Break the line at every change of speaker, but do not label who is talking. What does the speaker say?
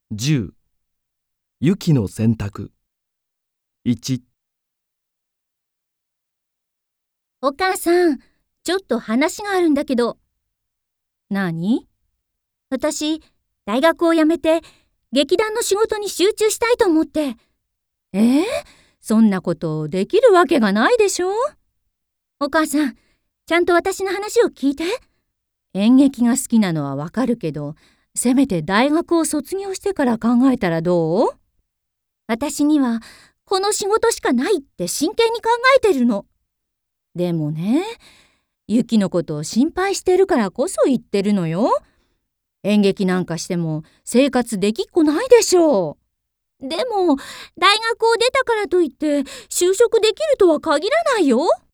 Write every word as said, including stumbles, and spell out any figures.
じゅうゆきの選択。いち
お母さん、ちょっと話があるんだけど。何？私、大学を辞めて、劇団の仕事に集中したいと思って。えー、そんなことできるわけがないでしょ。お母さん、ちゃんと私の話を聞いて。演劇が好きなのはわかるけど、せめて大学を卒業してから考えたらどう？私には、この仕事しかないって真剣に考えてるの。でもね、ユキのことを心配してるからこそ言ってるのよ。演劇なんかしても生活できっこないでしょう。でも、大学を出たからといって就職できるとは限らないよ。